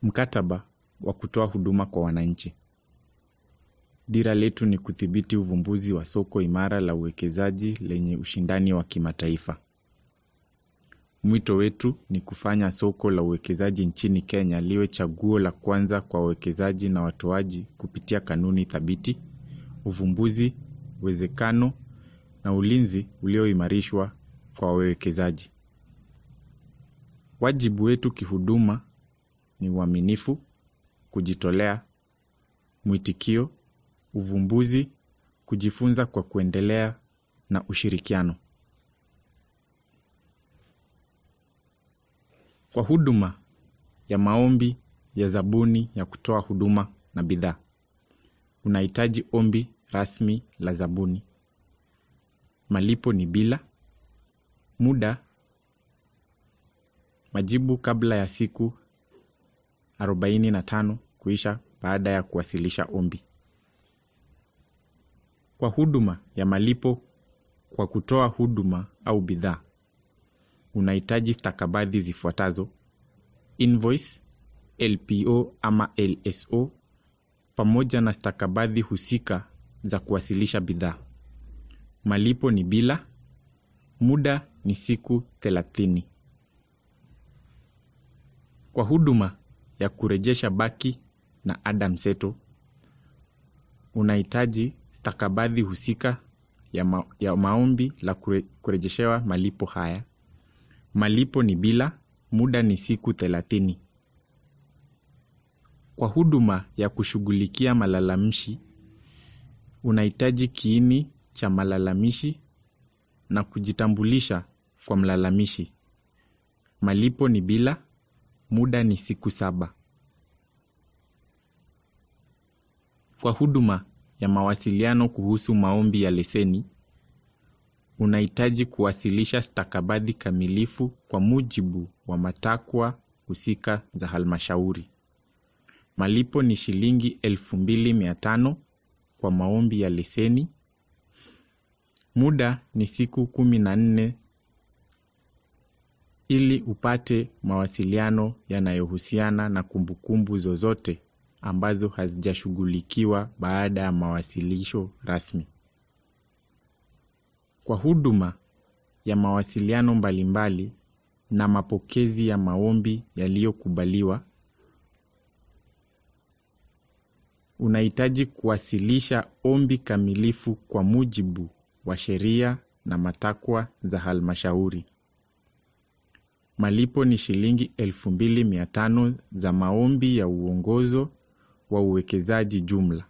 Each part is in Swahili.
Mkataba wa kutoa huduma kwa wananchi. Dira letu ni kudhibiti uvumbuzi wa soko imara la uwekezaji lenye ushindani wa kimataifa. Mwito wetu ni kufanya soko la uwekezaji nchini Kenya liwe chaguo la kwanza kwa wawekezaji na watoaji kupitia kanuni thabiti, uvumbuzi, uwezekano na ulinzi ulioimarishwa kwa wawekezaji. Wajibu wetu kihuduma ni uaminifu, kujitolea, mwitikio, uvumbuzi, kujifunza kwa kuendelea na ushirikiano. Kwa huduma ya maombi ya zabuni ya kutoa huduma na bidhaa, unahitaji ombi rasmi la zabuni. Malipo ni bila muda, majibu kabla ya siku 45 kuisha baada ya kuwasilisha ombi. Kwa huduma ya malipo kwa kutoa huduma au bidhaa, unahitaji stakabadhi zifuatazo: invoice, LPO ama LSO, pamoja na stakabadhi husika za kuwasilisha bidhaa. Malipo ni bila, muda ni siku 30. Kwa huduma ya kurejesha baki na ada mseto, unahitaji stakabadhi husika ya maombi la kurejeshewa malipo haya. Malipo ni bila, muda ni siku 30. Kwa huduma ya kushughulikia malalamishi, unahitaji kiini cha malalamishi na kujitambulisha kwa mlalamishi. Malipo ni bila, muda ni siku 7. Kwa huduma ya mawasiliano kuhusu maombi ya leseni, unahitaji kuwasilisha stakabadhi kamilifu kwa mujibu wa matakwa husika za halmashauri. Malipo ni shilingi 2,500 kwa maombi ya leseni. Muda ni siku 14 ili upate mawasiliano yanayohusiana na kumbukumbu zozote ambazo hazijashughulikiwa baada ya mawasilisho rasmi. Kwa huduma ya mawasiliano mbalimbali na mapokezi ya maombi yaliyokubaliwa, unahitaji kuwasilisha ombi kamilifu kwa mujibu wa sheria na matakwa za halmashauri. Malipo ni shilingi 2,500 za maombi ya uongozo wa uwekezaji jumla.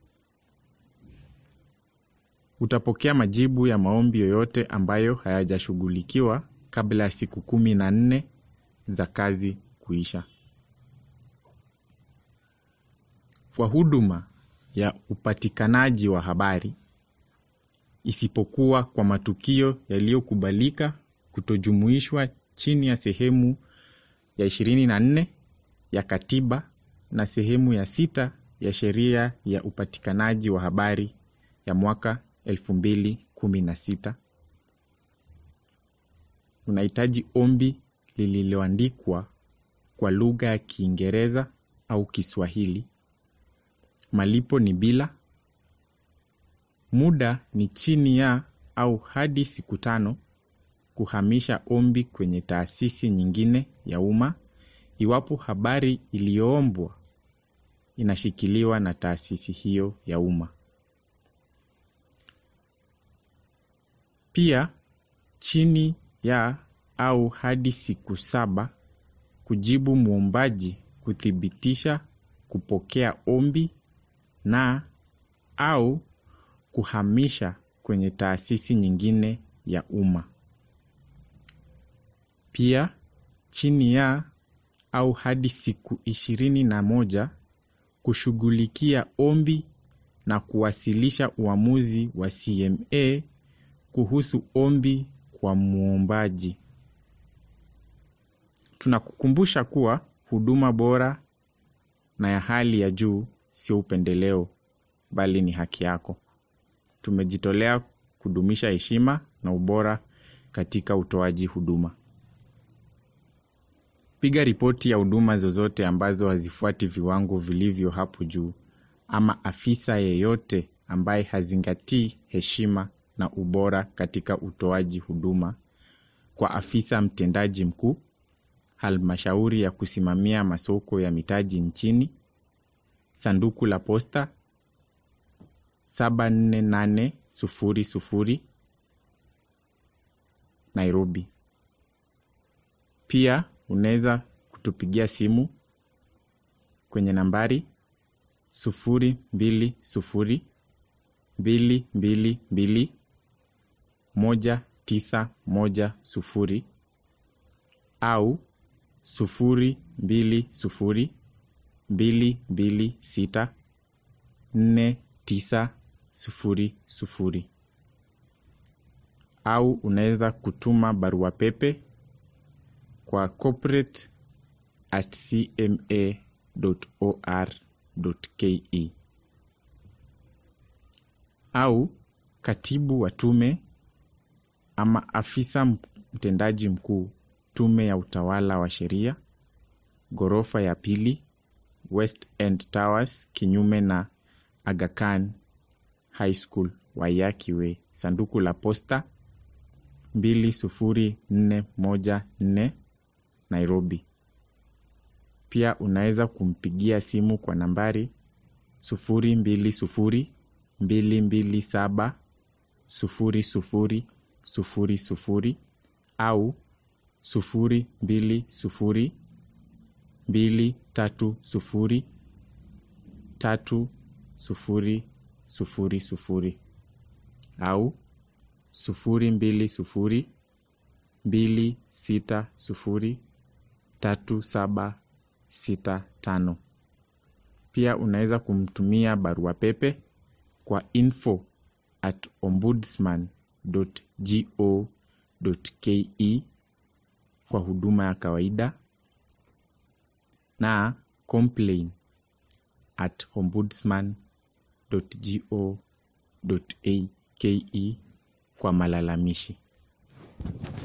Utapokea majibu ya maombi yoyote ambayo hayajashughulikiwa kabla ya siku 14 za kazi kuisha. Kwa huduma ya upatikanaji wa habari, isipokuwa kwa matukio yaliyokubalika kutojumuishwa chini ya sehemu ya 24 ya katiba na sehemu ya 6 ya sheria ya upatikanaji wa habari ya mwaka 2016, unahitaji ombi lililoandikwa kwa lugha ya Kiingereza au Kiswahili. Malipo ni bila, muda ni chini ya au hadi siku 5 kuhamisha ombi kwenye taasisi nyingine ya umma iwapo habari iliyoombwa inashikiliwa na taasisi hiyo ya umma. Pia chini ya au hadi siku 7 kujibu muombaji kuthibitisha kupokea ombi na au kuhamisha kwenye taasisi nyingine ya umma. Pia chini ya au hadi siku 21 kushughulikia ombi na kuwasilisha uamuzi wa CMA kuhusu ombi kwa muombaji. Tunakukumbusha kuwa huduma bora na ya hali ya juu sio upendeleo, bali ni haki yako. Tumejitolea kudumisha heshima na ubora katika utoaji huduma. Piga ripoti ya huduma zozote ambazo hazifuati viwango vilivyo hapo juu, ama afisa yeyote ambaye hazingatii heshima na ubora katika utoaji huduma, kwa afisa mtendaji mkuu, halmashauri ya kusimamia masoko ya mitaji nchini, sanduku la posta 74800 Nairobi. Pia unaweza kutupigia simu kwenye nambari 02022219110 au 02022649000 au unaweza kutuma barua pepe kwa corporate@cma.or.ke au katibu wa tume ama afisa mtendaji mkuu, Tume ya Utawala wa Sheria, ghorofa ya pili, West End Towers, kinyume na Aga Khan High School, Waiyaki Way, sanduku la posta 20414 Nairobi. Pia unaweza kumpigia simu kwa nambari 0202270000 au 0202303000 au 0202603765. Pia unaweza kumtumia barua pepe kwa info@ombudsman.go.ke kwa huduma ya kawaida na complain@ombudsman.go.ke kwa malalamishi.